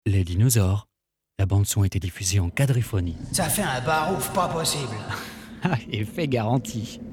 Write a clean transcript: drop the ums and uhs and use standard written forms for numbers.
Les dinosaures. La bande-son était diffusée en quadriphonie. Ça fait un barouf pas possible. Ah, effet garanti.